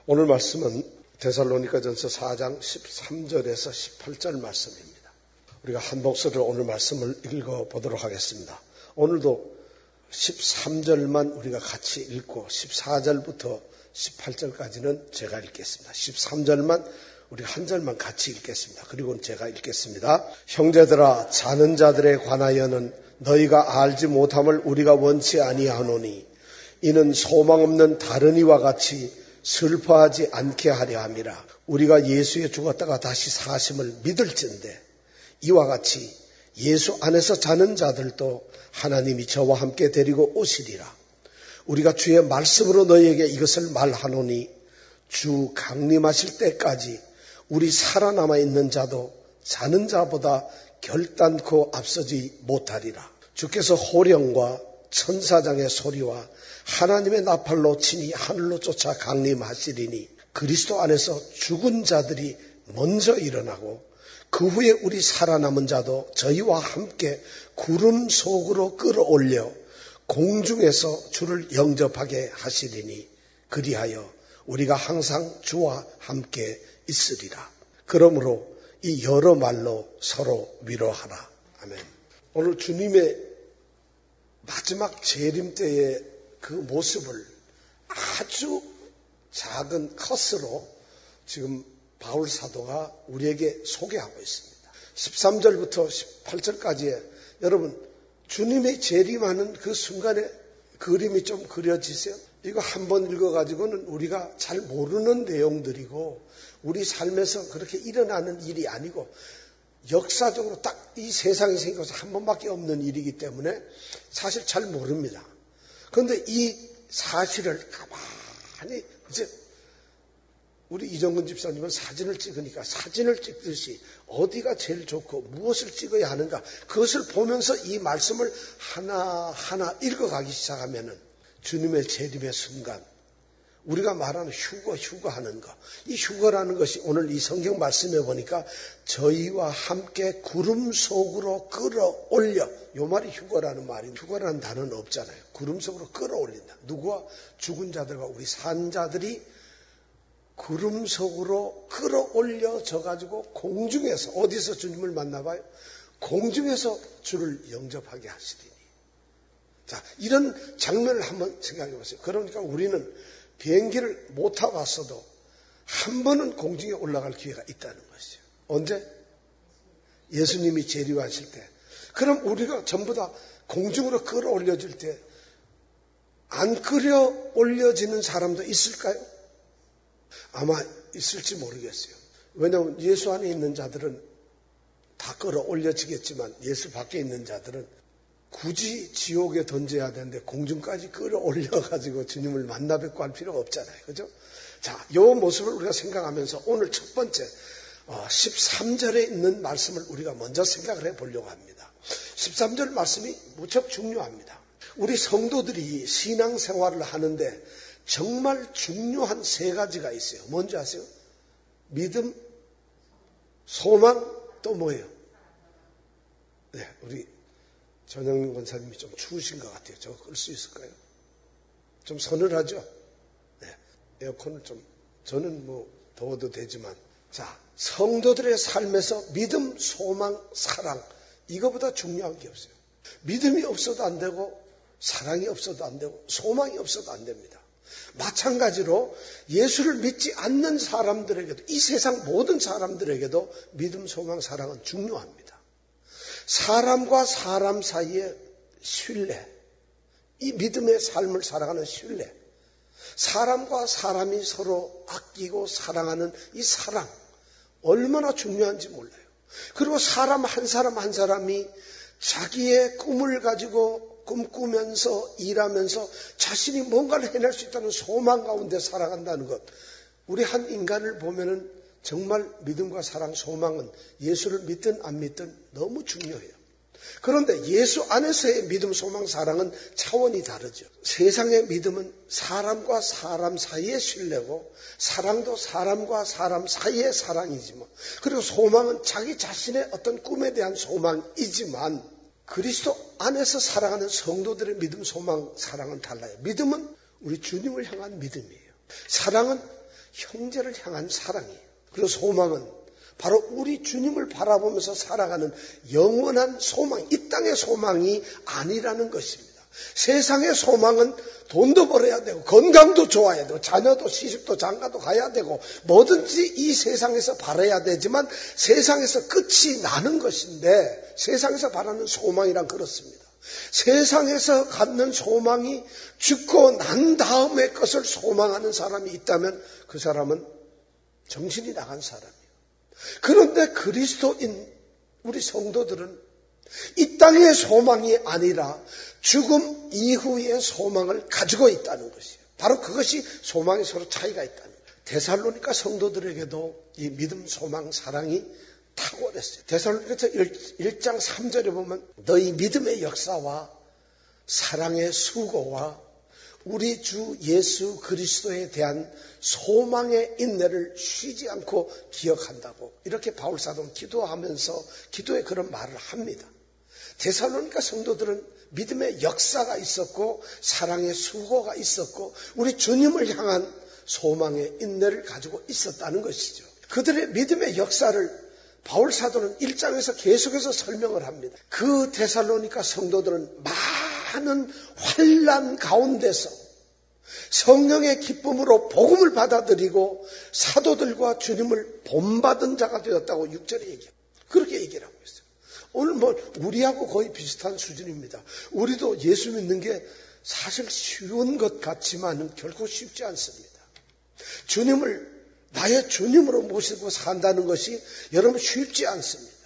오늘 말씀은 데살로니가전서 4장 13절에서 18절 말씀입니다. 우리가 한 목소리로 오늘 말씀을 읽어보도록 하겠습니다. 오늘도 13절만 우리가 같이 읽고 14절부터 18절까지는 제가 읽겠습니다. 13절만 우리 한 절만 같이 읽겠습니다. 그리고는 제가 읽겠습니다. 형제들아, 자는 자들에 관하여는 너희가 알지 못함을 우리가 원치 아니하노니 이는 소망 없는 다른 이와 같이 슬퍼하지 않게 하려 함이라. 우리가 예수에 죽었다가 다시 사심을 믿을진대 이와 같이 예수 안에서 자는 자들도 하나님이 저와 함께 데리고 오시리라. 우리가 주의 말씀으로 너희에게 이것을 말하노니 주 강림하실 때까지 우리 살아남아 있는 자도 자는 자보다 결단코 앞서지 못하리라. 주께서 호령과 천사장의 소리와 하나님의 나팔로 친히 하늘로 쫓아 강림하시리니 그리스도 안에서 죽은 자들이 먼저 일어나고 그 후에 우리 살아남은 자도 저희와 함께 구름 속으로 끌어올려 공중에서 주를 영접하게 하시리니 그리하여 우리가 항상 주와 함께 있으리라. 그러므로 이 여러 말로 서로 위로하라. 아멘. 오늘 주님의 마지막 재림 때의 그 모습을 아주 작은 컷으로 지금 바울 사도가 우리에게 소개하고 있습니다. 13절부터 18절까지에 여러분 주님의 재림하는 그 순간에 그림이 좀 그려지세요? 이거 한번 읽어가지고는 우리가 잘 모르는 내용들이고 우리 삶에서 그렇게 일어나는 일이 아니고 역사적으로 딱 이 세상에 생겨서 한 번밖에 없는 일이기 때문에 사실 잘 모릅니다. 그런데 이 사실을 가만히 이제 우리 이정근 집사님은 사진을 찍으니까 사진을 찍듯이 어디가 제일 좋고 무엇을 찍어야 하는가 그것을 보면서 이 말씀을 하나하나 읽어가기 시작하면은 주님의 재림의 순간 우리가 말하는 휴거하는 것, 이 휴거라는 것이 오늘 이 성경 말씀에 보니까 저희와 함께 구름 속으로 끌어올려, 요 말이 휴거라는 말인데 휴거라는 단어는 없잖아요. 구름 속으로 끌어올린다. 누구와? 죽은 자들과 우리 산 자들이 구름 속으로 끌어올려져 가지고 공중에서 어디서 주님을 만나봐요? 공중에서 주를 영접하게 하시리니. 자, 이런 장면을 한번 생각해 보세요. 그러니까 우리는 비행기를 못 타고 왔어도 한 번은 공중에 올라갈 기회가 있다는 것이죠. 언제? 예수님이 재림하실 때. 그럼 우리가 전부 다 공중으로 끌어올려질 때 안 끌어올려지는 사람도 있을까요? 아마 있을지 모르겠어요. 왜냐하면 예수 안에 있는 자들은 다 끌어올려지겠지만 예수 밖에 있는 자들은 굳이 지옥에 던져야 되는데 공중까지 끌어올려가지고 주님을 만나 뵙고 할 필요가 없잖아요. 그죠? 자, 이 모습을 우리가 생각하면서 오늘 첫 번째 13절에 있는 말씀을 우리가 먼저 생각을 해보려고 합니다. 13절 말씀이 무척 중요합니다. 우리 성도들이 신앙생활을 하는데 정말 중요한 세 가지가 있어요. 뭔지 아세요? 믿음, 소망, 또 뭐예요? 네, 우리 전영민 권사님이 좀 추우신 것 같아요. 저거 끌 수 있을까요? 좀 서늘하죠? 네, 에어컨을 좀, 저는 뭐 더워도 되지만. 자, 성도들의 삶에서 믿음, 소망, 사랑, 이거보다 중요한 게 없어요. 믿음이 없어도 안 되고, 사랑이 없어도 안 되고, 소망이 없어도 안 됩니다. 마찬가지로 예수를 믿지 않는 사람들에게도, 이 세상 모든 사람들에게도 믿음, 소망, 사랑은 중요합니다. 사람과 사람 사이의 신뢰, 이 믿음의 삶을 살아가는 신뢰, 사람과 사람이 서로 아끼고 사랑하는 이 사랑, 얼마나 중요한지 몰라요. 그리고 사람 한 사람이 자기의 꿈을 가지고 꿈꾸면서 일하면서 자신이 뭔가를 해낼 수 있다는 소망 가운데 살아간다는 것. 우리 한 인간을 보면은 정말 믿음과 사랑, 소망은 예수를 믿든 안 믿든 너무 중요해요. 그런데 예수 안에서의 믿음, 소망, 사랑은 차원이 다르죠. 세상의 믿음은 사람과 사람 사이의 신뢰고 사랑도 사람과 사람 사이의 사랑이지만 그리고 소망은 자기 자신의 어떤 꿈에 대한 소망이지만 그리스도 안에서 살아가는 성도들의 믿음, 소망, 사랑은 달라요. 믿음은 우리 주님을 향한 믿음이에요. 사랑은 형제를 향한 사랑이에요. 그리고 소망은 바로 우리 주님을 바라보면서 살아가는 영원한 소망, 이 땅의 소망이 아니라는 것입니다. 세상의 소망은 돈도 벌어야 되고 건강도 좋아야 되고 자녀도 시집도 장가도 가야 되고 뭐든지 이 세상에서 바라야 되지만 세상에서 끝이 나는 것인데 세상에서 바라는 소망이란 그렇습니다. 세상에서 갖는 소망이 죽고 난 다음의 것을 소망하는 사람이 있다면 그 사람은 정신이 나간 사람이에요. 그런데 그리스도인 우리 성도들은 이 땅의 소망이 아니라 죽음 이후의 소망을 가지고 있다는 것이에요. 바로 그것이 소망이 서로 차이가 있다는 거예요. 데살로니가 성도들에게도 이 믿음, 소망, 사랑이 탁월했어요. 데살로니가서 1장 3절에 보면 너희 믿음의 역사와 사랑의 수고와 우리 주 예수 그리스도에 대한 소망의 인내를 쉬지 않고 기억한다고 이렇게 바울 사도는 기도하면서 기도에 그런 말을 합니다. 데살로니가 성도들은 믿음의 역사가 있었고 사랑의 수고가 있었고 우리 주님을 향한 소망의 인내를 가지고 있었다는 것이죠. 그들의 믿음의 역사를 바울 사도는 1장에서 계속해서 설명을 합니다. 그 데살로니가 성도들은 많은 환난 가운데서 성령의 기쁨으로 복음을 받아들이고 사도들과 주님을 본받은 자가 되었다고 6절에 얘기합니다. 그렇게 얘기를 하고 있어요. 오늘 우리하고 거의 비슷한 수준입니다. 우리도 예수 믿는 게 사실 쉬운 것 같지만 결코 쉽지 않습니다. 주님을 나의 주님으로 모시고 산다는 것이 여러분 쉽지 않습니다.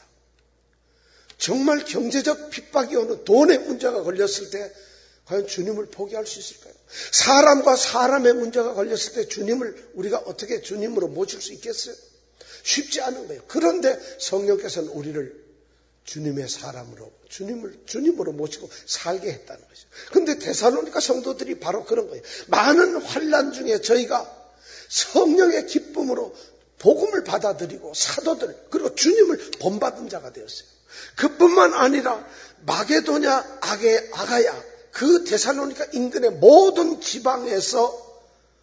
정말 경제적 핍박이 오는 돈의 문제가 걸렸을 때 과연 주님을 포기할 수 있을까요? 사람과 사람의 문제가 걸렸을 때 주님을 우리가 어떻게 주님으로 모실 수 있겠어요? 쉽지 않은 거예요. 그런데 성령께서는 우리를 주님의 사람으로 주님으로 모시고 살게 했다는 거죠. 그런데 데살로니가 성도들이 바로 그런 거예요. 많은 환난 중에 저희가 성령의 기쁨으로 복음을 받아들이고 사도들 그리고 주님을 본받은 자가 되었어요. 그뿐만 아니라 마게도냐 아가야 그 데살로니가 인근의 모든 지방에서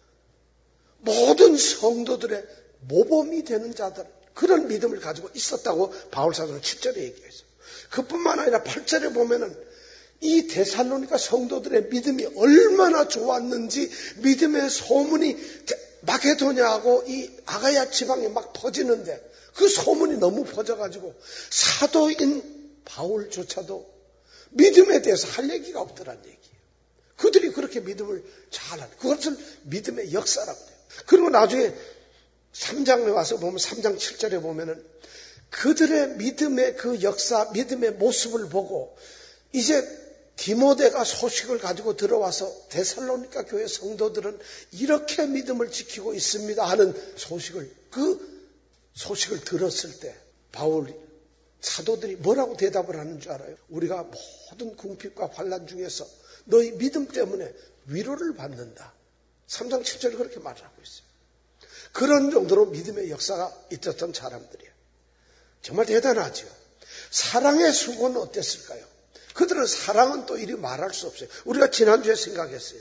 모든 성도들의 모범이 되는 자들 그런 믿음을 가지고 있었다고 바울 사도는 7절에 얘기했어요. 그뿐만 아니라 8절에 보면은 이 데살로니가 성도들의 믿음이 얼마나 좋았는지 믿음의 소문이 마게도냐하고 이 아가야 지방에 막 퍼지는데 그 소문이 너무 퍼져가지고 사도인 바울조차도 믿음에 대해서 할 얘기가 없더란 얘기예요. 그들이 그렇게 믿음을 잘하는 그것을 믿음의 역사라고 해요. 그리고 나중에 3장에 와서 보면 3장 7절에 보면은 그들의 믿음의 그 역사, 믿음의 모습을 보고 이제 디모데가 소식을 가지고 들어와서 데살로니가 교회 성도들은 이렇게 믿음을 지키고 있습니다 하는 그 소식을 들었을 때 바울 사도들이 뭐라고 대답을 하는 줄 알아요? 우리가 모든 궁핍과 환난 중에서 너희 믿음 때문에 위로를 받는다. 3장 7절에 그렇게 말을 하고 있어요. 그런 정도로 믿음의 역사가 있었던 사람들이에요. 정말 대단하죠. 사랑의 수고는 어땠을까요? 그들은 사랑은 또 이리 말할 수 없어요. 우리가 지난주에 생각했어요.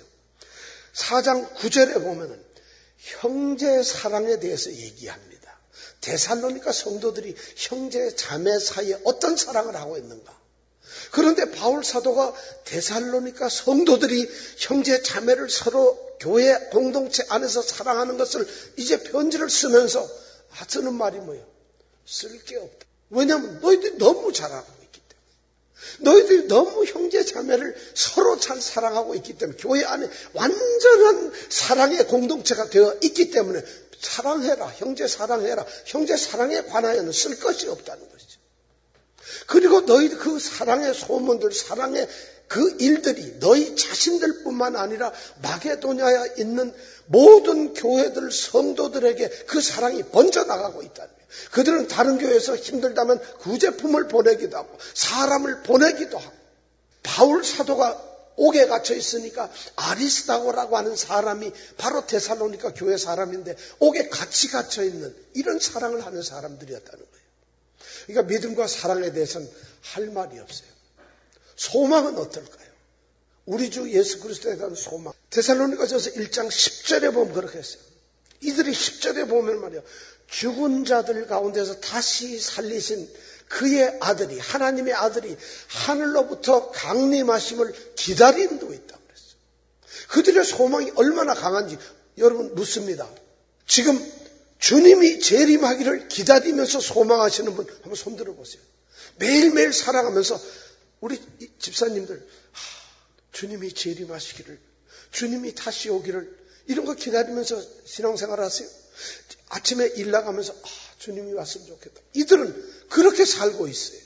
4장 9절에 보면은 형제 사랑에 대해서 얘기합니다. 데살로니가 성도들이 형제 자매 사이에 어떤 사랑을 하고 있는가? 그런데 바울 사도가 데살로니가 성도들이 형제 자매를 서로 교회 공동체 안에서 사랑하는 것을 이제 편지를 쓰면서 쓰는 말이 뭐예요? 쓸 게 없다. 왜냐하면 너희들이 너무 잘하고 있기 때문에. 너희들이 너무 형제 자매를 서로 잘 사랑하고 있기 때문에 교회 안에 완전한 사랑의 공동체가 되어 있기 때문에 사랑해라. 형제 사랑해라. 형제 사랑에 관하여는 쓸 것이 없다는 것이죠. 그리고 너희 그 사랑의 소문들, 사랑의 그 일들이 너희 자신들뿐만 아니라 마게도냐에 있는 모든 교회들 성도들에게 그 사랑이 번져나가고 있다는 거예요. 그들은 다른 교회에서 힘들다면 구제품을 보내기도 하고 사람을 보내기도 하고 바울 사도가 옥에 갇혀 있으니까 아리스다고라고 하는 사람이 바로 데살로니가 교회 사람인데 옥에 같이 갇혀 있는 이런 사랑을 하는 사람들이었다는 거예요. 그러니까 믿음과 사랑에 대해서는 할 말이 없어요. 소망은 어떨까요? 우리 주 예수 그리스도에 대한 소망. 데살로니가전서 1장 10절에 보면 그렇게 했어요. 이들이 10절에 보면 말이야, 죽은 자들 가운데서 다시 살리신 그의 아들이, 하나님의 아들이 하늘로부터 강림하심을 기다리고 있다고 그랬어요. 그들의 소망이 얼마나 강한지 여러분 묻습니다. 지금 주님이 재림하기를 기다리면서 소망하시는 분 한번 손들어 보세요. 매일매일 살아가면서 우리 집사님들, 주님이 재림하시기를, 주님이 다시 오기를, 이런 거 기다리면서 신앙생활 하세요? 아침에 일 나가면서 주님이 왔으면 좋겠다. 이들은 그렇게 살고 있어요.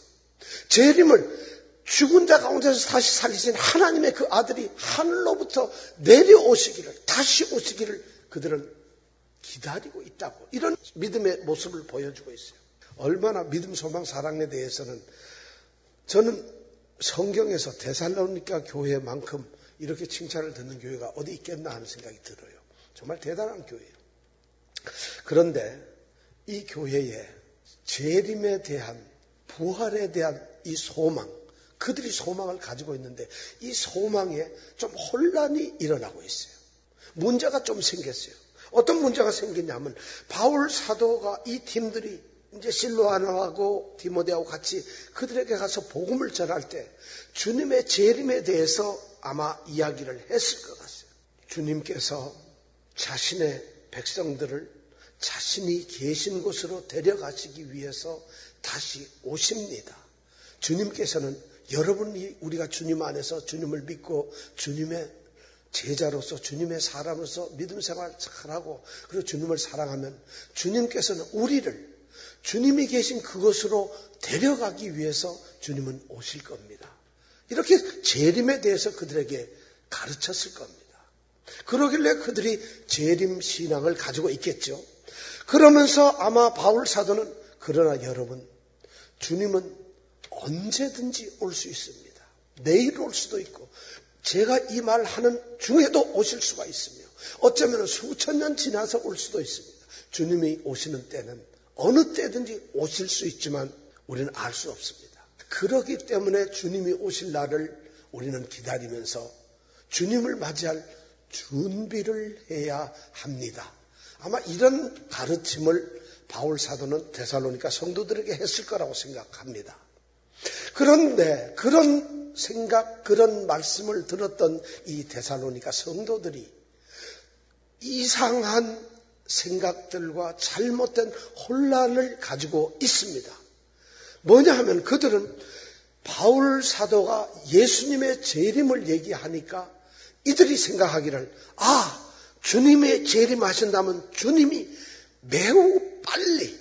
재림을 죽은 자 가운데서 다시 살리신 하나님의 그 아들이 하늘로부터 내려오시기를, 다시 오시기를 그들은 기다리고 있다고, 이런 믿음의 모습을 보여주고 있어요. 얼마나 믿음, 소망, 사랑에 대해서는 저는 성경에서 데살로니가 교회만큼 이렇게 칭찬을 듣는 교회가 어디 있겠나 하는 생각이 들어요. 정말 대단한 교회예요. 그런데 이 교회에 재림에 대한, 부활에 대한 이 소망, 그들이 소망을 가지고 있는데 이 소망에 좀 혼란이 일어나고 있어요. 문제가 좀 생겼어요. 어떤 문제가 생겼냐면 바울 사도가 이 팀들이 이제 실로아나하고 디모데하고 같이 그들에게 가서 복음을 전할 때 주님의 재림에 대해서 아마 이야기를 했을 것 같아요. 주님께서 자신의 백성들을 자신이 계신 곳으로 데려가시기 위해서 다시 오십니다. 주님께서는 여러분이, 우리가 주님 안에서 주님을 믿고 주님의 제자로서, 주님의 사람으로서 믿음 생활을 잘하고 그리고 주님을 사랑하면 주님께서는 우리를 주님이 계신 그곳으로 데려가기 위해서 주님은 오실 겁니다. 이렇게 재림에 대해서 그들에게 가르쳤을 겁니다. 그러길래 그들이 재림 신앙을 가지고 있겠죠. 그러면서 아마 바울 사도는, 그러나 여러분, 주님은 언제든지 올 수 있습니다. 내일 올 수도 있고 제가 이 말 하는 중에도 오실 수가 있으며 어쩌면 수천 년 지나서 올 수도 있습니다. 주님이 오시는 때는 어느 때든지 오실 수 있지만 우리는 알 수 없습니다. 그렇기 때문에 주님이 오실 날을 우리는 기다리면서 주님을 맞이할 준비를 해야 합니다. 아마 이런 가르침을 바울 사도는 데살로니가 성도들에게 했을 거라고 생각합니다. 그런데 그런 생각, 그런 말씀을 들었던 이 데살로니가 성도들이 이상한 생각들과 잘못된 혼란을 가지고 있습니다. 뭐냐 하면 그들은 바울 사도가 예수님의 재림을 얘기하니까 이들이 생각하기를, 주님의 재림하신다면 주님이 매우 빨리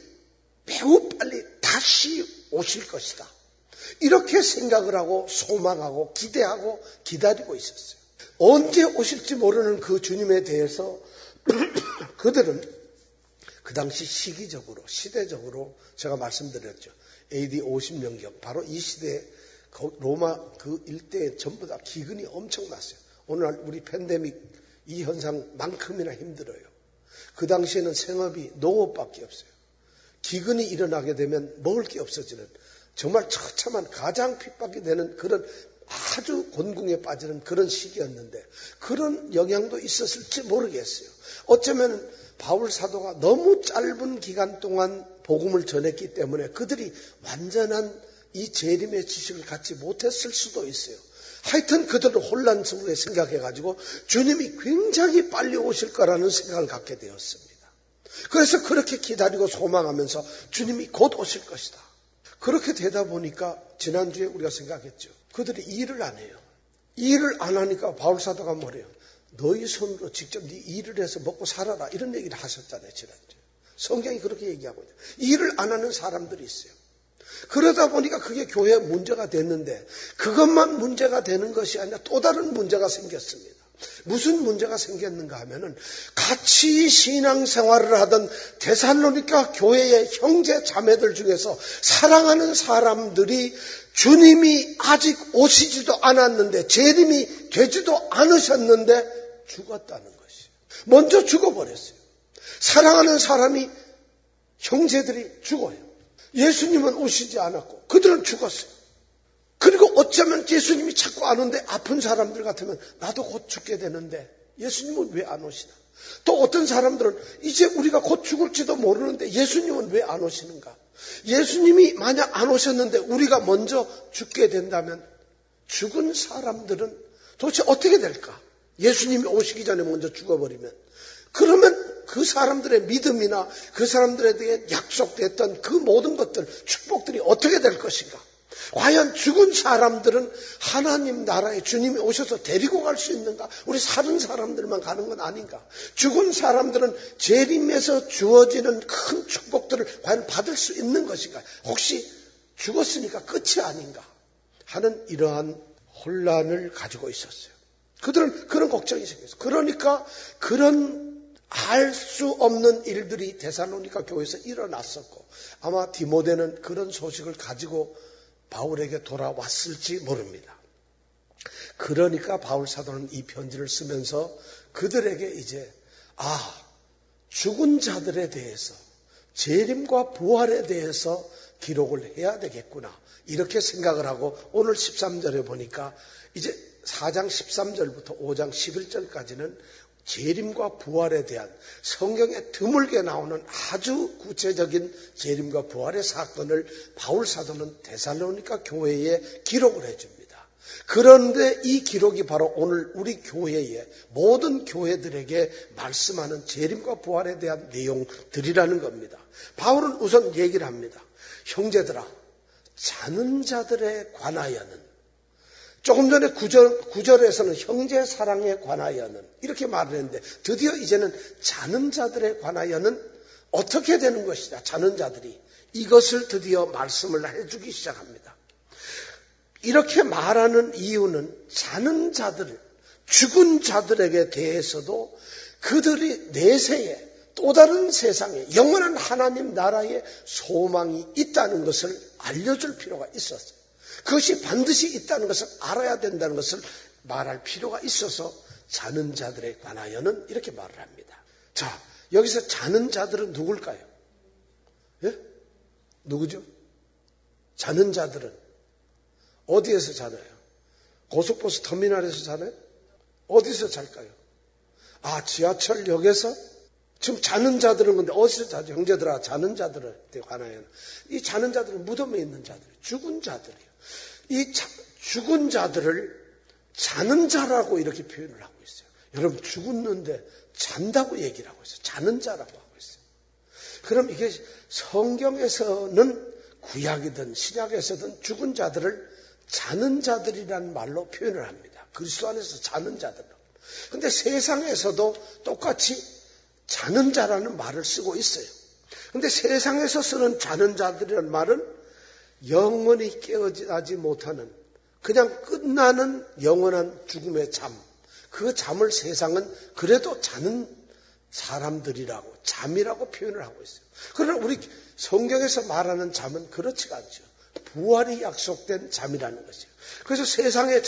다시 오실 것이다. 이렇게 생각을 하고 소망하고 기대하고 기다리고 있었어요. 언제 오실지 모르는 그 주님에 대해서 그들은 그 당시 시기적으로, 시대적으로 제가 말씀드렸죠. AD 50년경, 바로 이 시대에 로마 그 일대에 전부 다 기근이 엄청났어요. 오늘날 우리 팬데믹 이 현상만큼이나 힘들어요. 그 당시에는 생업이 농업밖에 없어요. 기근이 일어나게 되면 먹을 게 없어지는, 정말 처참한, 가장 핍박이 되는 그런 아주 곤궁에 빠지는 그런 시기였는데 그런 영향도 있었을지 모르겠어요. 어쩌면 바울 사도가 너무 짧은 기간 동안 복음을 전했기 때문에 그들이 완전한 이 재림의 지식을 갖지 못했을 수도 있어요. 하여튼 그들은 혼란 속에 생각해가지고 주님이 굉장히 빨리 오실 거라는 생각을 갖게 되었습니다. 그래서 그렇게 기다리고 소망하면서 주님이 곧 오실 것이다. 그렇게 되다 보니까 지난주에 우리가 생각했죠. 그들이 일을 안 해요. 일을 안 하니까 바울 사도가 뭐래요? 너희 손으로 직접 네 일을 해서 먹고 살아라. 이런 얘기를 하셨잖아요. 지난주에. 성경이 그렇게 얘기하고 있어요. 일을 안 하는 사람들이 있어요. 그러다 보니까 그게 교회에 문제가 됐는데 그것만 문제가 되는 것이 아니라 또 다른 문제가 생겼습니다. 무슨 문제가 생겼는가 하면은 같이 신앙생활을 하던 데살로니가 교회의 형제 자매들 중에서 사랑하는 사람들이 주님이 아직 오시지도 않았는데 재림이 되지도 않으셨는데 죽었다는 것이에요. 먼저 죽어버렸어요. 사랑하는 사람이, 형제들이 죽어요. 예수님은 오시지 않았고 그들은 죽었어요. 그리고 어쩌면 예수님이 자꾸 안 오는데 아픈 사람들 같으면 나도 곧 죽게 되는데 예수님은 왜 안 오시나? 또 어떤 사람들은 이제 우리가 곧 죽을지도 모르는데 예수님은 왜 안 오시는가? 예수님이 만약 안 오셨는데 우리가 먼저 죽게 된다면 죽은 사람들은 도대체 어떻게 될까? 예수님이 오시기 전에 먼저 죽어버리면. 그러면 그 사람들의 믿음이나 그 사람들에게 약속됐던 그 모든 것들, 축복들이 어떻게 될 것인가? 과연 죽은 사람들은 하나님 나라에 주님이 오셔서 데리고 갈 수 있는가? 우리 사는 사람들만 가는 건 아닌가? 죽은 사람들은 재림에서 주어지는 큰 축복들을 과연 받을 수 있는 것인가? 혹시 죽었으니까 끝이 아닌가? 하는 이러한 혼란을 가지고 있었어요. 그들은 그런 걱정이 생겼어요. 그러니까 그런 알 수 없는 일들이 데살로니가 교회에서 일어났었고 아마 디모데는 그런 소식을 가지고 바울에게 돌아왔을지 모릅니다. 그러니까 바울 사도는 이 편지를 쓰면서 그들에게 이제 죽은 자들에 대해서 재림과 부활에 대해서 기록을 해야 되겠구나 이렇게 생각을 하고 오늘 13절에 보니까 이제 4장 13절부터 5장 11절까지는 재림과 부활에 대한 성경에 드물게 나오는 아주 구체적인 재림과 부활의 사건을 바울 사도는 데살로니가 교회에 기록을 해줍니다. 그런데 이 기록이 바로 오늘 우리 교회의 모든 교회들에게 말씀하는 재림과 부활에 대한 내용들이라는 겁니다. 바울은 우선 얘기를 합니다. 형제들아, 자는 자들에 관하여는 조금 전에 9절에서는 형제 사랑에 관하여는 이렇게 말을 했는데 드디어 이제는 자는 자들에 관하여는 어떻게 되는 것이냐. 자는 자들이 이것을 드디어 말씀을 해주기 시작합니다. 이렇게 말하는 이유는 자는 자들, 죽은 자들에게 대해서도 그들이 내세에 또 다른 세상에 영원한 하나님 나라의 소망이 있다는 것을 알려줄 필요가 있었어요. 그것이 반드시 있다는 것을 알아야 된다는 것을 말할 필요가 있어서 자는 자들에 관하여는 이렇게 말을 합니다. 자, 여기서 자는 자들은 누굴까요? 예? 누구죠? 자는 자들은 어디에서 자나요? 고속버스 터미널에서 자나요? 어디서 잘까요? 지하철역에서? 지금 자는 자들은 근데 어디서 자죠? 형제들아, 자는 자들에 관하여는 이 자는 자들은 무덤에 있는 자들, 죽은 자들이에요. 이 죽은 자들을 자는 자라고 이렇게 표현을 하고 있어요. 여러분 죽었는데 잔다고 얘기를 하고 있어요. 자는 자라고 하고 있어요. 그럼 이게 성경에서는 구약이든 신약에서든 죽은 자들을 자는 자들이라는 말로 표현을 합니다. 그리스도 안에서 자는 자들로. 그런데 세상에서도 똑같이 자는 자라는 말을 쓰고 있어요. 그런데 세상에서 쓰는 자는 자들이라는 말은 영원히 깨어나지 못하는 그냥 끝나는 영원한 죽음의 잠. 그 잠을 세상은 그래도 자는 사람들이라고 잠이라고 표현을 하고 있어요. 그러나 우리 성경에서 말하는 잠은 그렇지가 않죠. 부활이 약속된 잠이라는 것이에요. 그래서 세상의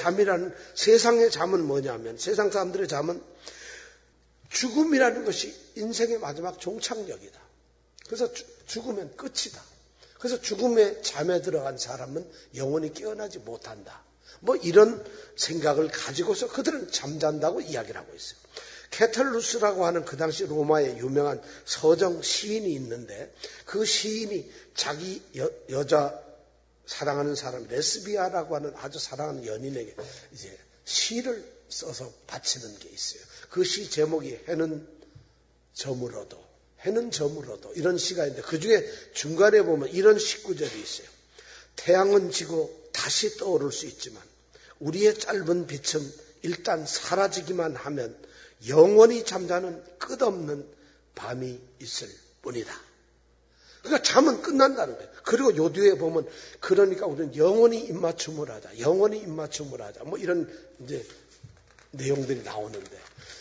잠은 뭐냐면 세상 사람들의 잠은 죽음이라는 것이 인생의 마지막 종착역이다. 그래서 죽으면 끝이다. 그래서 죽음의 잠에 들어간 사람은 영원히 깨어나지 못한다. 이런 생각을 가지고서 그들은 잠잔다고 이야기를 하고 있어요. 케텔루스라고 하는 그 당시 로마의 유명한 서정 시인이 있는데 그 시인이 자기 여자 사랑하는 사람 레스비아라고 하는 아주 사랑하는 연인에게 이제 시를 써서 바치는 게 있어요. 그 시 제목이 해는 저물어도 이런 시가 있는데 그중에 중간에 보면 이런 19절이 있어요. 태양은 지고 다시 떠오를 수 있지만 우리의 짧은 빛은 일단 사라지기만 하면 영원히 잠자는 끝없는 밤이 있을 뿐이다. 그러니까 잠은 끝난다는 거예요. 그리고 요 뒤에 보면 그러니까 우리는 영원히 입맞춤을 하자. 이런 이제 내용들이 나오는데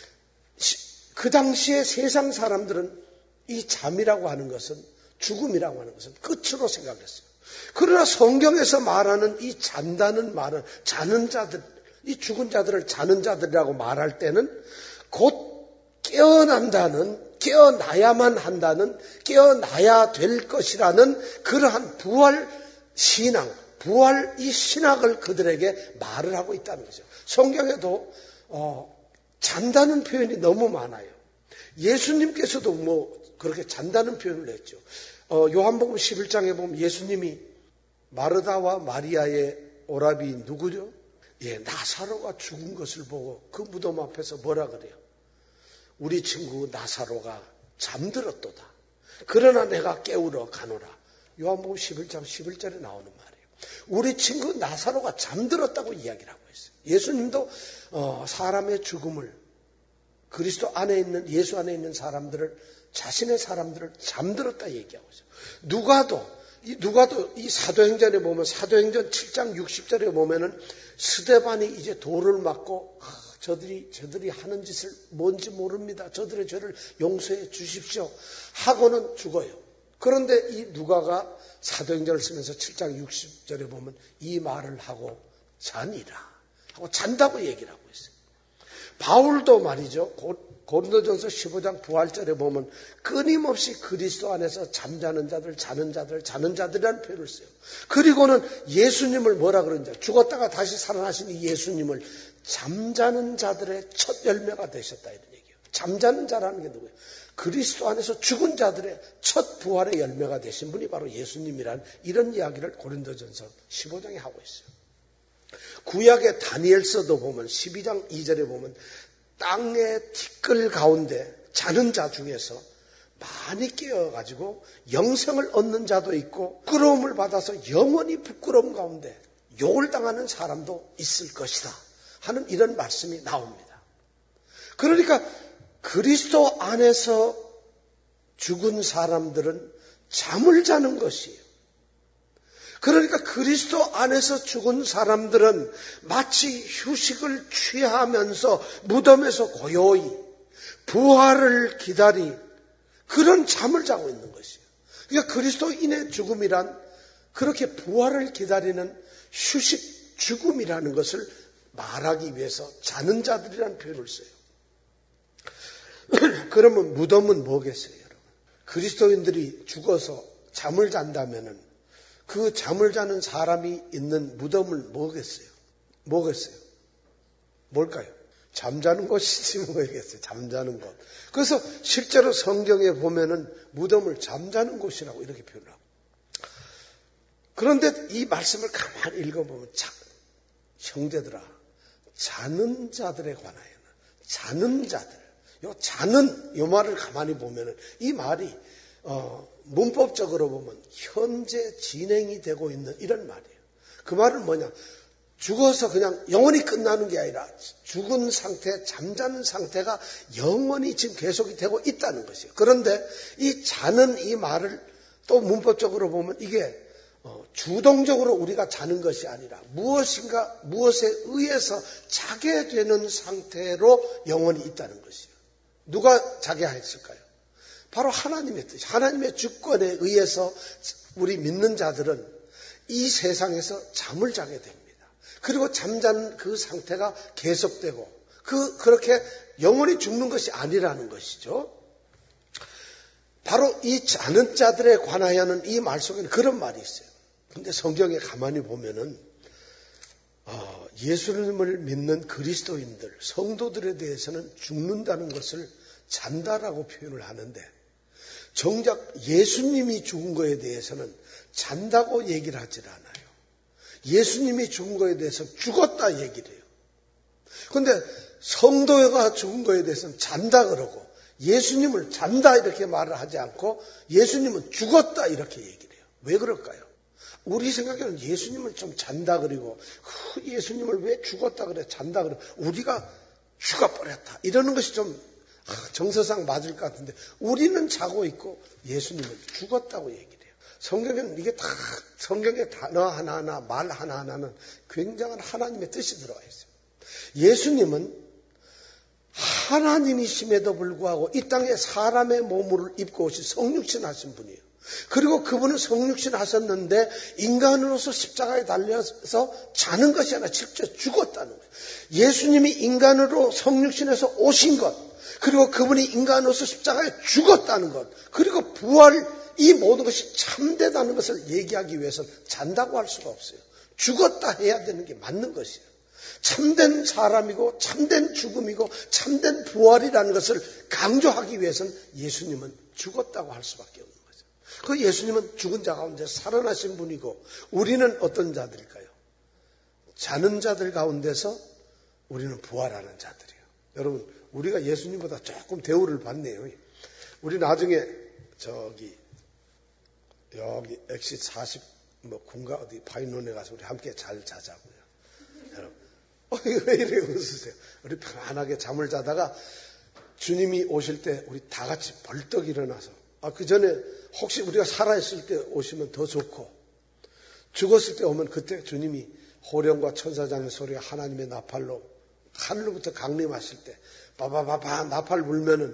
그 당시에 세상 사람들은 이 잠이라고 하는 것은 죽음이라고 하는 것은 끝으로 생각했어요. 그러나 성경에서 말하는 이 잔다는 말은 자는 자들, 이 죽은 자들을 자는 자들이라고 말할 때는 곧 깨어나야만 한다는, 깨어나야 될 것이라는 그러한 부활 신앙, 부활 이 신학을 그들에게 말을 하고 있다는 거죠. 성경에도 잔다는 표현이 너무 많아요. 예수님께서도 뭐 그렇게 잔다는 표현을 했죠. 요한복음 11장에 보면 예수님이 마르다와 마리아의 오라비 누구죠? 예, 나사로가 죽은 것을 보고 그 무덤 앞에서 뭐라 그래요? 우리 친구 나사로가 잠들었도다. 그러나 내가 깨우러 가노라. 요한복음 11장 11절에 나오는 말이에요. 우리 친구 나사로가 잠들었다고 이야기를 하고 있어요. 예수님도 사람의 죽음을 그리스도 안에 있는 예수 안에 있는 사람들을 자신의 사람들을 잠들었다 얘기하고 있어요. 누가도 이 사도행전에 보면 사도행전 7장 60절에 보면은 스데반이 이제 돌을 맞고 저들이 하는 짓을 뭔지 모릅니다. 저들의 죄를 용서해 주십시오. 하고는 죽어요. 그런데 이 누가가 사도행전을 쓰면서 7장 60절에 보면 이 말을 하고 자니라 하고 잔다고 얘기를 하고 있어요. 바울도 말이죠. 고린도전서 15장 부활절에 보면 끊임없이 그리스도 안에서 잠자는 자들, 자는 자들이라는 표현을 써요. 그리고는 예수님을 뭐라 그러는지 죽었다가 다시 살아나신 이 예수님을 잠자는 자들의 첫 열매가 되셨다 이런 얘기예요. 잠자는 자라는 게 누구예요? 그리스도 안에서 죽은 자들의 첫 부활의 열매가 되신 분이 바로 예수님이라는 이런 이야기를 고린도전서 15장에 하고 있어요. 구약의 다니엘서도 보면 12장 2절에 보면 땅의 티끌 가운데 자는 자 중에서 많이 깨어가지고 영생을 얻는 자도 있고 부끄러움을 받아서 영원히 부끄러움 가운데 욕을 당하는 사람도 있을 것이다 하는 이런 말씀이 나옵니다. 그러니까 그리스도 안에서 죽은 사람들은 잠을 자는 것이에요. 그러니까 그리스도 안에서 죽은 사람들은 마치 휴식을 취하면서 무덤에서 고요히 부활을 기다리 그런 잠을 자고 있는 것이에요. 그러니까 그리스도인의 죽음이란 그렇게 부활을 기다리는 휴식 죽음이라는 것을 말하기 위해서 자는 자들이라는 표현을 써요. 그러면 무덤은 뭐겠어요, 여러분? 그리스도인들이 죽어서 잠을 잔다면은 그 잠을 자는 사람이 있는 무덤을 뭐겠어요? 뭘까요? 잠자는 곳이지 뭐겠어요? 잠자는 곳. 그래서 실제로 성경에 보면은 무덤을 잠자는 곳이라고 이렇게 표현하고. 그런데 이 말씀을 가만히 읽어보면 형제들아, 자는 자들에 관하여는 자는 자들. 요 말을 가만히 보면은 이 말이 문법적으로 보면 현재 진행이 되고 있는 이런 말이에요. 그 말은 뭐냐? 죽어서 그냥 영원히 끝나는 게 아니라 죽은 상태, 잠자는 상태가 영원히 지금 계속이 되고 있다는 것이에요. 그런데 이 자는 이 말을 또 문법적으로 보면 이게 주동적으로 우리가 자는 것이 아니라 무엇에 의해서 자게 되는 상태로 영원히 있다는 것이에요. 누가 자게 했을까요? 바로 하나님의 뜻, 하나님의 주권에 의해서 우리 믿는 자들은 이 세상에서 잠을 자게 됩니다. 그리고 잠자는 그 상태가 계속되고 그렇게 영원히 죽는 것이 아니라는 것이죠. 바로 이 자는 자들에 관하여는 이 말 속에는 그런 말이 있어요. 그런데 성경에 가만히 보면은 예수님을 믿는 그리스도인들, 성도들에 대해서는 죽는다는 것을 잔다라고 표현을 하는데 정작 예수님이 죽은 거에 대해서는 잔다고 얘기를 하질 않아요. 예수님이 죽은 거에 대해서 죽었다 얘기를 해요. 그런데 성도가 죽은 거에 대해서는 잔다 그러고 예수님을 잔다 이렇게 말을 하지 않고 예수님은 죽었다 이렇게 얘기를 해요. 왜 그럴까요? 우리 생각에는 예수님을 좀 잔다 그리고 예수님을 왜 죽었다 그래 잔다 그래 우리가 죽어버렸다 이러는 것이 좀 정서상 맞을 것 같은데 우리는 자고 있고 예수님은 죽었다고 얘기를 해요. 성경에는 이게 다 성경의 단어 하나하나 말 하나하나는 굉장한 하나님의 뜻이 들어가 있어요. 예수님은 하나님이심에도 불구하고 이 땅에 사람의 몸을 입고 오신 성육신 하신 분이에요. 그리고 그분은 성육신 하셨는데 인간으로서 십자가에 달려서 자는 것이 아니라 실제 죽었다는 거예요. 예수님이 인간으로 성육신해서 오신 것 그리고 그분이 인간으로서 십자가에 죽었다는 것 그리고 부활 이 모든 것이 참되다는 것을 얘기하기 위해서는 잔다고 할 수가 없어요. 죽었다 해야 되는 게 맞는 것이에요. 참된 사람이고 참된 죽음이고 참된 부활이라는 것을 강조하기 위해서는 예수님은 죽었다고 할 수밖에 없는 거죠. 그 예수님은 죽은 자 가운데 살아나신 분이고 우리는 어떤 자들일까요? 자는 자들 가운데서 우리는 부활하는 자들이에요. 여러분, 우리가 예수님보다 조금 대우를 받네요. 우리 나중에 여기 엑시 40 군가 어디 파인론에 가서 우리 함께 잘 자자고요. 여러분, 왜 이래 웃으세요? 우리 편안하게 잠을 자다가 주님이 오실 때 우리 다 같이 벌떡 일어나서 그 전에 혹시 우리가 살아있을 때 오시면 더 좋고 죽었을 때 오면 그때 주님이 호령과 천사장의 소리가 하나님의 나팔로 하늘로부터 강림하실 때 바바바바 나팔 불면은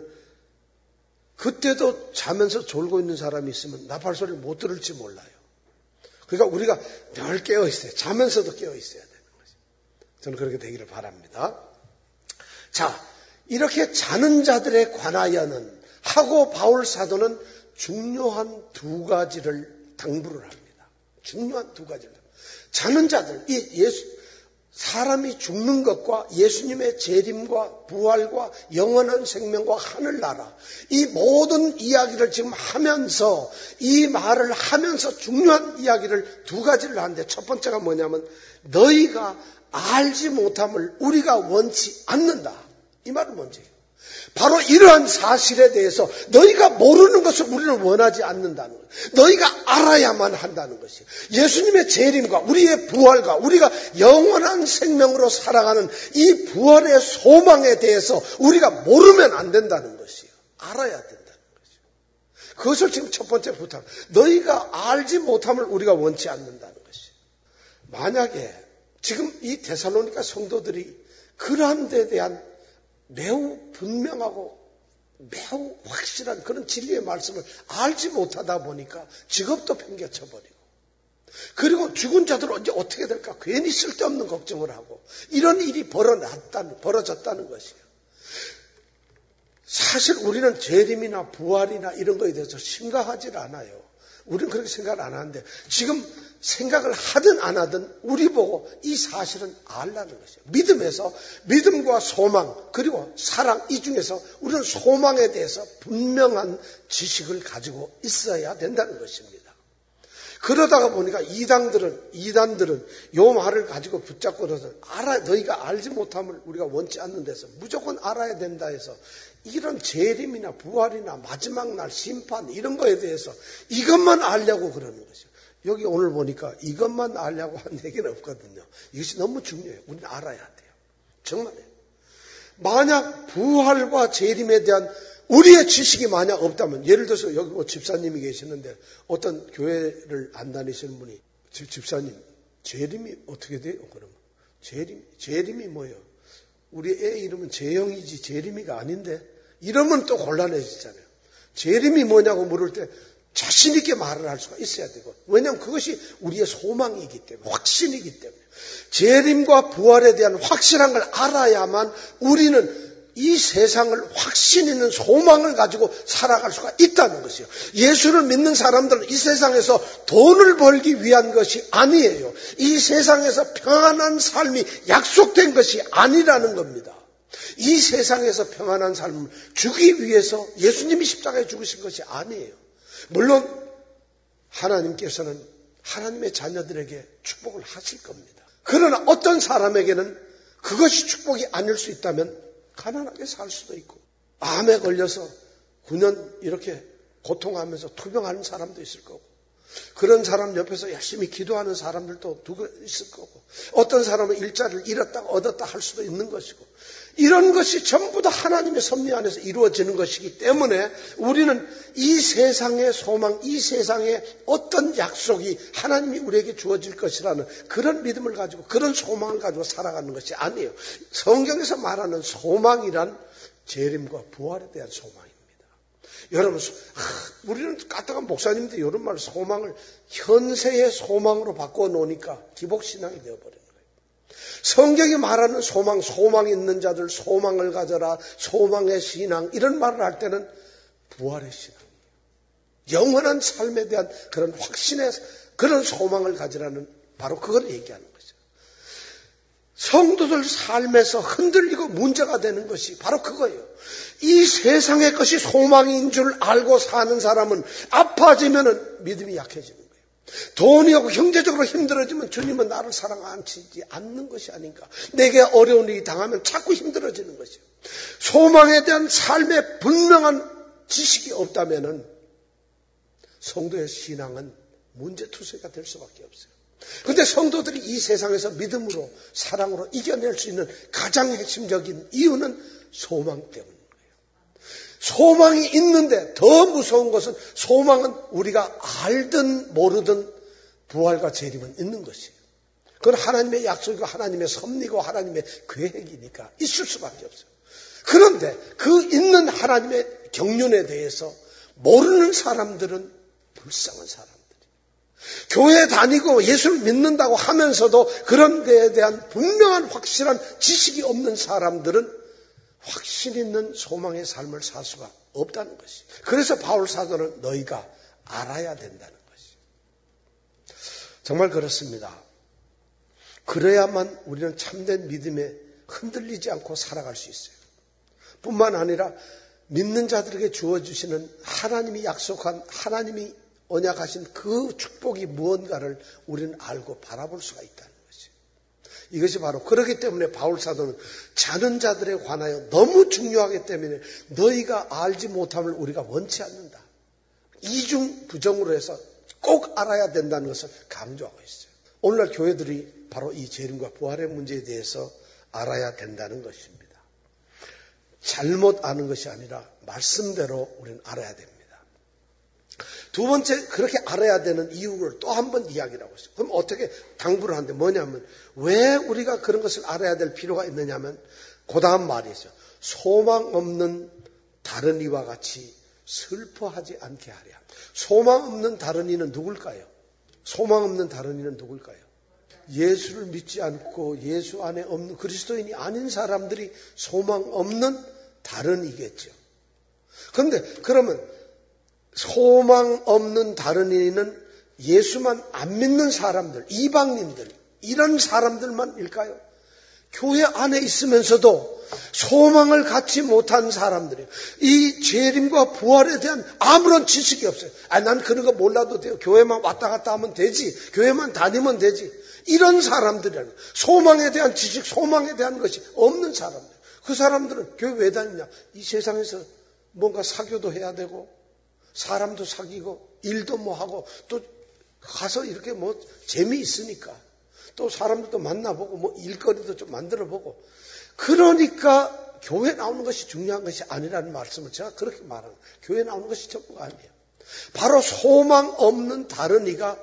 그때도 자면서 졸고 있는 사람이 있으면 나팔 소리를 못 들을지 몰라요. 그러니까 우리가 늘 깨어 있어요. 자면서도 깨어 있어야 되는 거죠. 저는 그렇게 되기를 바랍니다. 자, 이렇게 자는 자들에 관하여는 하고 바울 사도는 중요한 두 가지를 당부를 합니다. 중요한 두 가지를. 자는 자들, 사람이 죽는 것과 예수님의 재림과 부활과 영원한 생명과 하늘나라 이 모든 이야기를 지금 하면서 이 말을 하면서 중요한 이야기를 두 가지를 하는데 첫 번째가 뭐냐면 너희가 알지 못함을 우리가 원치 않는다. 이 말은 뭔지예요. 바로 이러한 사실에 대해서 너희가 모르는 것을 우리는 원하지 않는다는 거예요. 너희가 알아야만 한다는 것이에요. 예수님의 재림과 우리의 부활과 우리가 영원한 생명으로 살아가는 이 부활의 소망에 대해서 우리가 모르면 안 된다는 것이에요. 알아야 된다는 것이에요. 그것을 지금 첫 번째 부탁. 너희가 알지 못함을 우리가 원치 않는다는 것이에요. 만약에 지금 이 데살로니가 성도들이 그러한 데 대한 매우 분명하고 매우 확실한 그런 진리의 말씀을 알지 못하다 보니까 직업도 팽개쳐버리고 그리고 죽은 자들 언제 어떻게 될까 괜히 쓸데없는 걱정을 하고 이런 일이 벌어졌다는 것이에요. 사실 우리는 재림이나 부활이나 이런 거에 대해서 심각하지 않아요. 우리는 그렇게 생각을 안 하는데 지금 생각을 하든 안 하든 우리 보고 이 사실은 알라는 것이에요. 믿음에서 믿음과 소망 그리고 사랑 이 중에서 우리는 소망에 대해서 분명한 지식을 가지고 있어야 된다는 것입니다. 그러다가 보니까 이단들은 이 말을 가지고 붙잡고서 너희가 알지 못함을 우리가 원치 않는 데서 무조건 알아야 된다 해서 이런 재림이나 부활이나 마지막 날 심판 이런 거에 대해서 이것만 알려고 그러는 것이에요. 여기 오늘 보니까 이것만 알려고 한 얘기는 없거든요. 이것이 너무 중요해요. 우리는 알아야 돼요. 정말요. 만약 부활과 재림에 대한 우리의 지식이 만약 없다면 예를 들어서 여기 집사님이 계시는데 어떤 교회를 안 다니시는 분이 집사님 재림이 어떻게 돼요? 그러면 재림이 뭐예요? 우리 애 이름은 재영이지 재림이가 아닌데 이러면 또 곤란해지잖아요. 재림이 뭐냐고 물을 때 자신 있게 말을 할 수가 있어야 되고 왜냐하면 그것이 우리의 소망이기 때문에 확신이기 때문에 재림과 부활에 대한 확실한 걸 알아야만 우리는 이 세상을 확신 있는 소망을 가지고 살아갈 수가 있다는 것이에요. 예수를 믿는 사람들은 이 세상에서 돈을 벌기 위한 것이 아니에요. 이 세상에서 평안한 삶이 약속된 것이 아니라는 겁니다. 이 세상에서 평안한 삶을 주기 위해서 예수님이 십자가에 죽으신 것이 아니에요. 물론 하나님께서는 하나님의 자녀들에게 축복을 하실 겁니다. 그러나 어떤 사람에게는 그것이 축복이 아닐 수 있다면 가난하게 살 수도 있고 암에 걸려서 9년 이렇게 고통하면서 투병하는 사람도 있을 거고 그런 사람 옆에서 열심히 기도하는 사람들도 두고 있을 거고 어떤 사람은 일자리를 잃었다가 얻었다 할 수도 있는 것이고 이런 것이 전부 다 하나님의 섭리 안에서 이루어지는 것이기 때문에 우리는 이 세상의 소망, 이 세상의 어떤 약속이 하나님이 우리에게 주어질 것이라는 그런 믿음을 가지고 그런 소망을 가지고 살아가는 것이 아니에요. 성경에서 말하는 소망이란 재림과 부활에 대한 소망입니다. 여러분, 우리는 까딱한 목사님들 이런 말 소망을 현세의 소망으로 바꿔 놓으니까 기복신앙이 되어버려요. 성경이 말하는 소망 있는 자들 소망을 가져라 소망의 신앙 이런 말을 할 때는 부활의 신앙이에요. 영원한 삶에 대한 그런 확신의 그런 소망을 가지라는 바로 그걸 얘기하는 거죠. 성도들 삶에서 흔들리고 문제가 되는 것이 바로 그거예요. 이 세상의 것이 소망인 줄 알고 사는 사람은 아파지면 믿음이 약해지는 거예요. 돈이 없고 경제적으로 힘들어지면 주님은 나를 사랑하지 않는 것이 아닌가. 내게 어려운 일이 당하면 자꾸 힘들어지는 것이에요. 소망에 대한 삶의 분명한 지식이 없다면 성도의 신앙은 문제투성이가 될 수밖에 없어요. 그런데 성도들이 이 세상에서 믿음으로 사랑으로 이겨낼 수 있는 가장 핵심적인 이유는 소망 때문인 거예요. 소망이 있는데 더 무서운 것은 소망은 우리가 알든 모르든 부활과 재림은 있는 것이에요. 그건 하나님의 약속이고 하나님의 섭리고 하나님의 계획이니까 있을 수밖에 없어요. 그런데 그 있는 하나님의 경륜에 대해서 모르는 사람들은 불쌍한 사람들이에요. 교회 다니고 예수를 믿는다고 하면서도 그런 데에 대한 분명한 확실한 지식이 없는 사람들은 확신 있는 소망의 삶을 살 수가 없다는 것이에요. 그래서 바울 사도는 너희가 알아야 된다는 것이에요. 정말 그렇습니다. 그래야만 우리는 참된 믿음에 흔들리지 않고 살아갈 수 있어요. 뿐만 아니라 믿는 자들에게 주어주시는 하나님이 약속한 하나님이 언약하신 그 축복이 무언가를 우리는 알고 바라볼 수가 있다는 것이에요. 이것이 바로 그렇기 때문에 바울 사도는 자는 자들에 관하여 너무 중요하기 때문에 너희가 알지 못함을 우리가 원치 않는다. 이중 부정으로 해서 꼭 알아야 된다는 것을 강조하고 있어요. 오늘날 교회들이 바로 이 재림과 부활의 문제에 대해서 알아야 된다는 것입니다. 잘못 아는 것이 아니라 말씀대로 우리는 알아야 됩니다. 두 번째, 그렇게 알아야 되는 이유를 또 한 번 이야기를 하고 있어요. 그럼 어떻게 당부를 하는데 뭐냐면 왜 우리가 그런 것을 알아야 될 필요가 있느냐면 그 다음 말이 있어요. 소망 없는 다른 이와 같이 슬퍼하지 않게 하랴. 소망 없는 다른 이는 누굴까요? 소망 없는 다른 이는 누굴까요? 예수를 믿지 않고 예수 안에 없는 그리스도인이 아닌 사람들이 소망 없는 다른 이겠죠. 그런데 그러면 소망 없는 다른 이는 예수만 안 믿는 사람들, 이방인들, 이런 사람들만일까요? 교회 안에 있으면서도 소망을 갖지 못한 사람들이에요. 이 재림과 부활에 대한 아무런 지식이 없어요. 난 그런 거 몰라도 돼요. 교회만 왔다 갔다 하면 되지. 교회만 다니면 되지. 이런 사람들이라는 소망에 대한 지식, 소망에 대한 것이 없는 사람들. 그 사람들은 교회 왜 다니냐? 이 세상에서 뭔가 사교도 해야 되고 사람도 사귀고 일도 뭐 하고 또 가서 이렇게 뭐 재미있으니까 또 사람들도 만나보고 뭐 일거리도 좀 만들어보고 그러니까 교회 나오는 것이 중요한 것이 아니라는 말씀을 제가 그렇게 말하는 거예요. 교회 나오는 것이 전부가 아니에요. 바로 소망 없는 다른 이가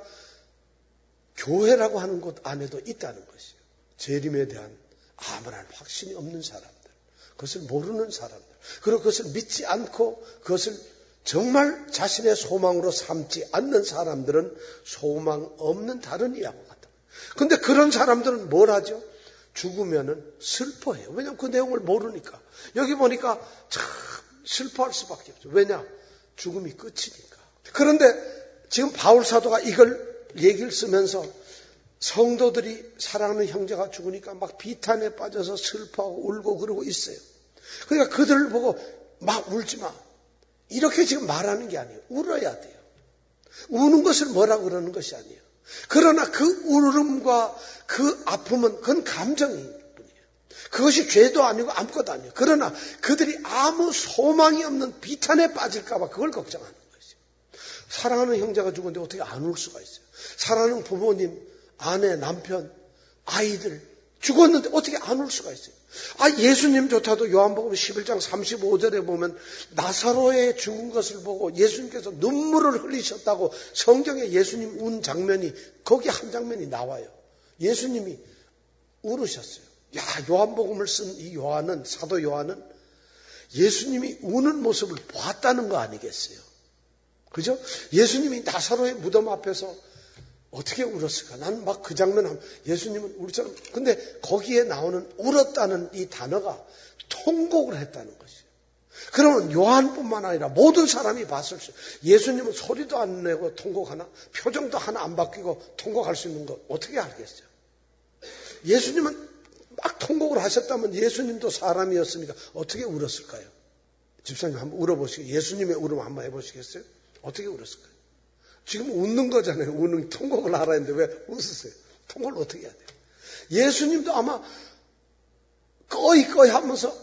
교회라고 하는 곳 안에도 있다는 것이에요. 재림에 대한 아무런 확신이 없는 사람들, 그것을 모르는 사람들, 그리고 그것을 믿지 않고 그것을 정말 자신의 소망으로 삼지 않는 사람들은 소망 없는 다른 이하고 같다. 그런데 그런 사람들은 뭘 하죠? 죽으면은 슬퍼해요. 왜냐하면 그 내용을 모르니까. 여기 보니까 참 슬퍼할 수밖에 없죠. 왜냐? 죽음이 끝이니까. 그런데 지금 바울 사도가 이걸 얘기를 쓰면서 성도들이 사랑하는 형제가 죽으니까 막 비탄에 빠져서 슬퍼하고 울고 그러고 있어요. 그러니까 그들을 보고 막 울지 마. 이렇게 지금 말하는 게 아니에요. 울어야 돼요. 우는 것을 뭐라고 그러는 것이 아니에요. 그러나 그 울음과 그 아픔은 그건 감정일 뿐이에요. 그것이 죄도 아니고 아무것도 아니에요. 그러나 그들이 아무 소망이 없는 비탄에 빠질까 봐 그걸 걱정하는 것이에요. 사랑하는 형제가 죽었는데 어떻게 안 울 수가 있어요. 사랑하는 부모님, 아내, 남편, 아이들 죽었는데 어떻게 안 울 수가 있어요. 예수님조차도 요한복음 11장 35절에 보면 나사로의 죽은 것을 보고 예수님께서 눈물을 흘리셨다고 성경에 예수님 운 장면이 거기 한 장면이 나와요. 예수님이 울으셨어요. 요한복음을 쓴 이 요한은, 사도 요한은 예수님이 우는 모습을 보았다는 거 아니겠어요? 그죠? 예수님이 나사로의 무덤 앞에서 어떻게 울었을까? 난 막 그 장면 예수님은 울처럼. 근데 거기에 나오는 울었다는 이 단어가 통곡을 했다는 것이에요. 그러면 요한뿐만 아니라 모든 사람이 봤을 수 예수님은 소리도 안 내고 통곡하나? 표정도 하나 안 바뀌고 통곡할 수 있는 거 어떻게 알겠어요? 예수님은 막 통곡을 하셨다면 예수님도 사람이었으니까 어떻게 울었을까요? 집사님 한번 울어보시고 예수님의 울음 한번 해보시겠어요? 어떻게 울었을까요? 지금 웃는 거잖아요. 우는 통곡을 하라 했는데 왜 웃으세요? 통곡을 어떻게 해야 돼요? 예수님도 아마 꺼이 하면서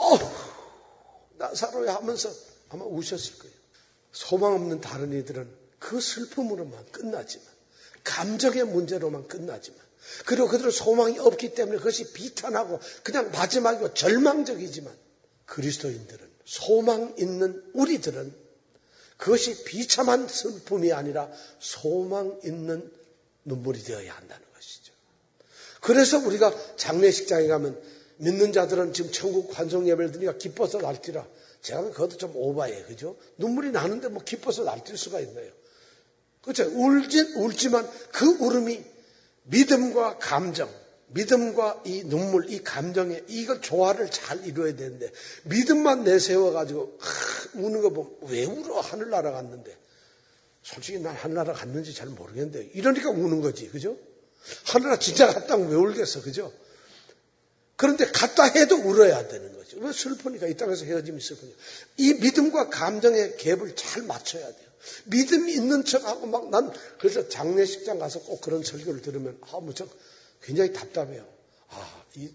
나사로야 하면서 아마 우셨을 거예요. 소망 없는 다른 이들은 그 슬픔으로만 끝나지만, 감정의 문제로만 끝나지만, 그리고 그들은 소망이 없기 때문에 그것이 비탄하고 그냥 마지막이고 절망적이지만, 그리스도인들은, 소망 있는 우리들은 그것이 비참한 슬픔이 아니라 소망 있는 눈물이 되어야 한다는 것이죠. 그래서 우리가 장례식장에 가면 믿는 자들은 지금 천국 환송 예배를 드리니까 기뻐서 날뛰라. 제가 그것도 좀 오바예요. 그죠? 눈물이 나는데 뭐 기뻐서 날뛸 수가 있나요? 그렇죠? 울지만 그 울음이 믿음과 감정, 믿음과 이 눈물, 이 감정에 이걸 조화를 잘 이루어야 되는데 믿음만 내세워가지고 우는 거 보면 왜 울어? 하늘나라 갔는데. 솔직히 난 하늘나라 갔는지 잘 모르겠는데 이러니까 우는 거지. 그죠? 하늘나라 진짜 갔다면 왜 울겠어? 그죠? 그런데 갔다 해도 울어야 되는 거죠. 왜 슬프니까? 이 땅에서 헤어짐이 슬프니까. 이 믿음과 감정의 갭을 잘 맞춰야 돼요. 믿음이 있는 척하고 막 난 그래서 장례식장 가서 꼭 그런 설교를 들으면 무척 굉장히 답답해요. 이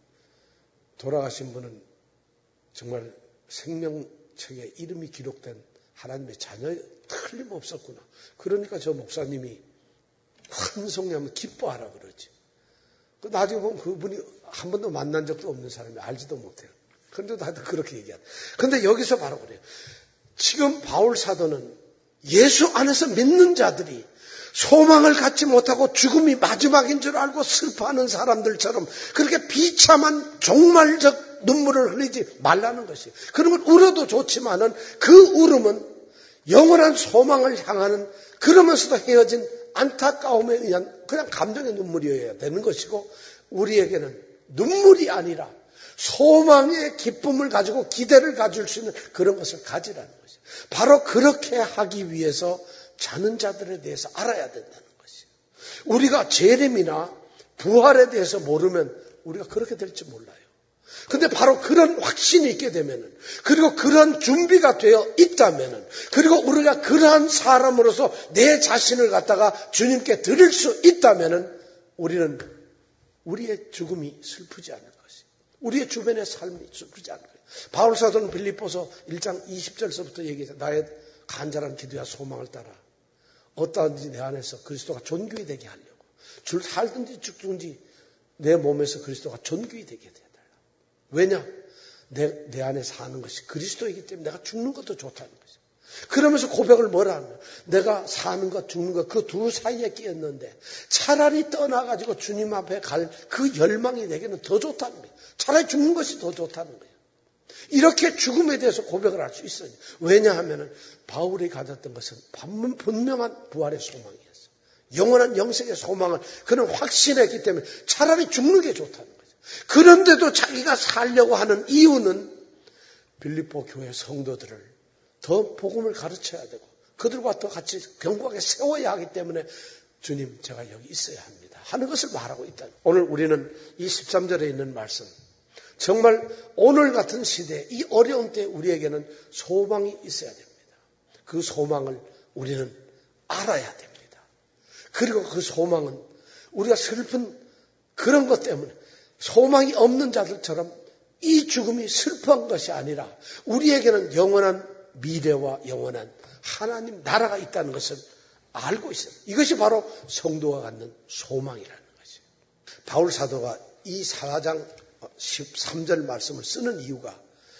돌아가신 분은 정말 생명책에 이름이 기록된 하나님의 자녀 틀림없었구나. 그러니까 저 목사님이 환송하면 기뻐하라 그러지. 나중에 보면 그분이 한 번도 만난 적도 없는 사람이 알지도 못해요. 그런데도 다들 그렇게 얘기하죠. 그런데 여기서 바로 그래요. 지금 바울 사도는 예수 안에서 믿는 자들이 소망을 갖지 못하고 죽음이 마지막인 줄 알고 슬퍼하는 사람들처럼 그렇게 비참한 종말적 눈물을 흘리지 말라는 것이에요. 그러면 울어도 좋지만은 그 울음은 영원한 소망을 향하는 그러면서도 헤어진 안타까움에 의한 그냥 감정의 눈물이어야 되는 것이고 우리에게는 눈물이 아니라 소망의 기쁨을 가지고 기대를 가질 수 있는 그런 것을 가지라는 것이에요. 바로 그렇게 하기 위해서 자는 자들에 대해서 알아야 된다는 것이에요. 우리가 재림이나 부활에 대해서 모르면 우리가 그렇게 될지 몰라요. 근데 바로 그런 확신이 있게 되면은, 그리고 그런 준비가 되어 있다면은, 그리고 우리가 그러한 사람으로서 내 자신을 갖다가 주님께 드릴 수 있다면은, 우리는 우리의 죽음이 슬프지 않을 것이에요. 우리의 주변의 삶이 슬프지 않을 거예요. 바울 사도는 빌립보서 1장 20절서부터 얘기해서 나의 간절한 기도와 소망을 따라 어떠한지 내 안에서 그리스도가 존귀히 되게 하려고 줄 살든지 죽든지 내 몸에서 그리스도가 존귀히 되게 해달라. 왜냐? 내 안에 사는 것이 그리스도이기 때문에 내가 죽는 것도 좋다는 거죠. 그러면서 고백을 뭐라 하냐? 내가 사는 것 죽는 것 그 두 사이에 끼었는데 차라리 떠나가지고 주님 앞에 갈 그 열망이 내게는 더 좋다는 거예요. 차라리 죽는 것이 더 좋다는 거예요. 이렇게 죽음에 대해서 고백을 할 수 있어요. 왜냐하면 바울이 가졌던 것은 분명한 부활의 소망이었어요. 영원한 영생의 소망을 그는 확신했기 때문에 차라리 죽는 게 좋다는 거죠. 그런데도 자기가 살려고 하는 이유는 빌립보 교회 성도들을 더 복음을 가르쳐야 되고 그들과 더 같이 견고하게 세워야 하기 때문에 주님 제가 여기 있어야 합니다 하는 것을 말하고 있다. 오늘 우리는 이 13절에 있는 말씀, 정말 오늘 같은 시대에 이 어려운 때 우리에게는 소망이 있어야 됩니다. 그 소망을 우리는 알아야 됩니다. 그리고 그 소망은 우리가 슬픈 그런 것 때문에 소망이 없는 자들처럼 이 죽음이 슬퍼한 것이 아니라 우리에게는 영원한 미래와 영원한 하나님 나라가 있다는 것을 알고 있어요. 이것이 바로 성도가 갖는 소망이라는 것이에요. 바울 사도가 이 4장 13절 말씀을 쓰는 이유가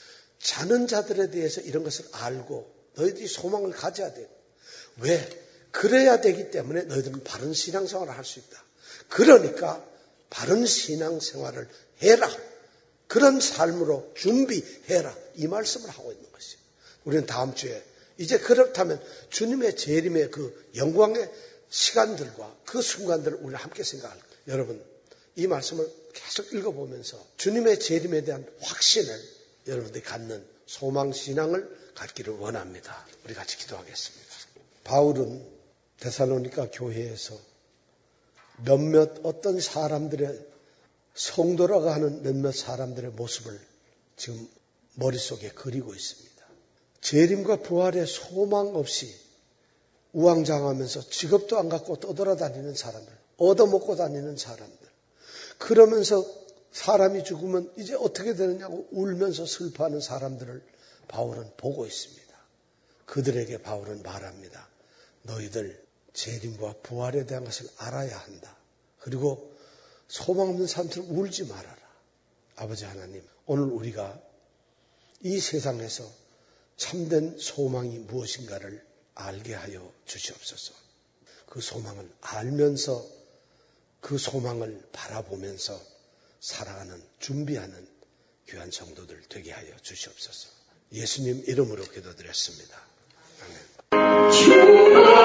자는 자들에 대해서 이런 것을 알고 너희들이 소망을 가져야 돼요. 왜? 그래야 되기 때문에 너희들은 바른 신앙생활을 할 수 있다. 그러니까 바른 신앙생활을 해라. 그런 삶으로 준비해라. 이 말씀을 하고 있는 것이에요. 우리는 다음 주에 이제 그렇다면 주님의 재림의 그 영광의 시간들과 그 순간들을 우리가 함께 생각할 거예요. 여러분 이 말씀을 계속 읽어보면서 주님의 재림에 대한 확신을 여러분들이 갖는 소망신앙을 갖기를 원합니다. 우리 같이 기도하겠습니다. 바울은 데살로니가 교회에서 몇몇 어떤 사람들의 성도라고 하는 몇몇 사람들의 모습을 지금 머릿속에 그리고 있습니다. 재림과 부활의 소망 없이 우왕좌왕하면서 직업도 안 갖고 떠돌아다니는 사람들, 얻어먹고 다니는 사람들, 그러면서 사람이 죽으면 이제 어떻게 되느냐고 울면서 슬퍼하는 사람들을 바울은 보고 있습니다. 그들에게 바울은 말합니다. 너희들 재림과 부활에 대한 것을 알아야 한다. 그리고 소망 없는 사람들은 울지 말아라. 아버지 하나님, 오늘 우리가 이 세상에서 참된 소망이 무엇인가를 알게 하여 주시옵소서. 그 소망을 알면서 그 소망을 바라보면서 살아가는, 준비하는 귀한 성도들 되게 하여 주시옵소서. 예수님 이름으로 기도드렸습니다. 아멘.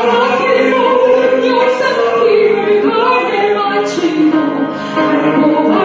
주의 영상 길을 걸에 마치고